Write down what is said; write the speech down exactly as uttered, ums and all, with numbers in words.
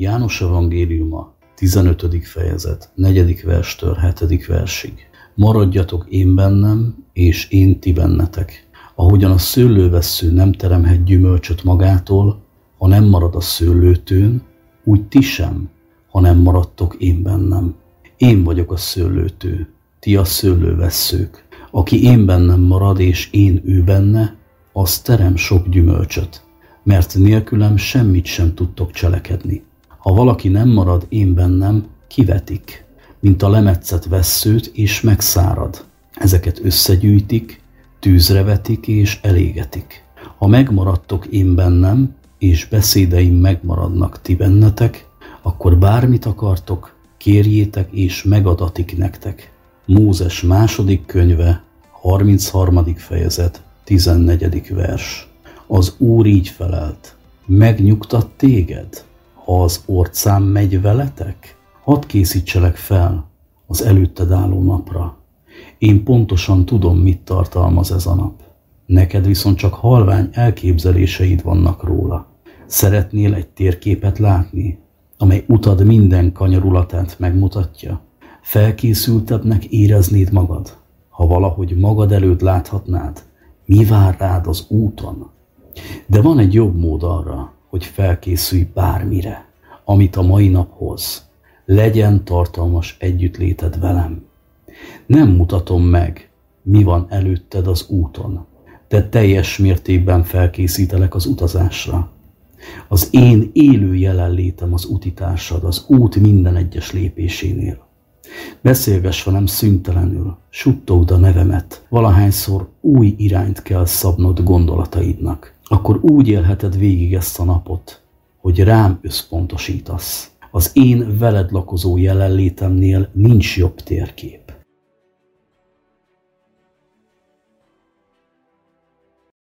János evangéliuma, tizenötödik fejezet, negyedik verstől hetedik versig. Maradjatok én bennem, és én ti bennetek. Ahogyan a szőlővessző nem teremhet gyümölcsöt magától, ha nem marad a szőlőtőn, úgy ti sem, ha nem maradtok én bennem. Én vagyok a szőlőtő, ti a szőlővesszők. Aki én bennem marad, és én ő benne, az terem sok gyümölcsöt, mert nélkülem semmit sem tudtok cselekedni. Ha valaki nem marad én bennem, kivetik, mint a lemetszett vesszőt, és megszárad. Ezeket összegyűjtik, tűzre vetik, és elégetik. Ha megmaradtok én bennem, és beszédeim megmaradnak ti bennetek, akkor bármit akartok, kérjétek, és megadatik nektek. Mózes második könyve, harmincharmadik fejezet, tizennegyedik vers. Az Úr így felelt: megnyugtat téged, ha az orcám megy veletek? Hadd készítselek fel az előtted álló napra. Én pontosan tudom, mit tartalmaz ez a nap. Neked viszont csak halvány elképzeléseid vannak róla. Szeretnél egy térképet látni, amely utad minden kanyarulatát megmutatja? Felkészültebbnek éreznéd magad, ha valahogy magad előtt láthatnád, mi vár rád az úton. De van egy jobb mód arra, hogy felkészülj bármire, amit a mai nap hoz. Legyen tartalmas együttléted velem. Nem mutatom meg, mi van előtted az úton, de teljes mértékben felkészítelek az utazásra. Az én élő jelenlétem az utitársad, az út minden egyes lépésénél. Beszélgess velem szüntelenül, suttogd a nevemet, valahányszor új irányt kell szabnod gondolataidnak. Akkor úgy élheted végig ezt a napot, hogy rám összpontosítasz. Az én veled lakozó jelenlétemnél nincs jobb térkép.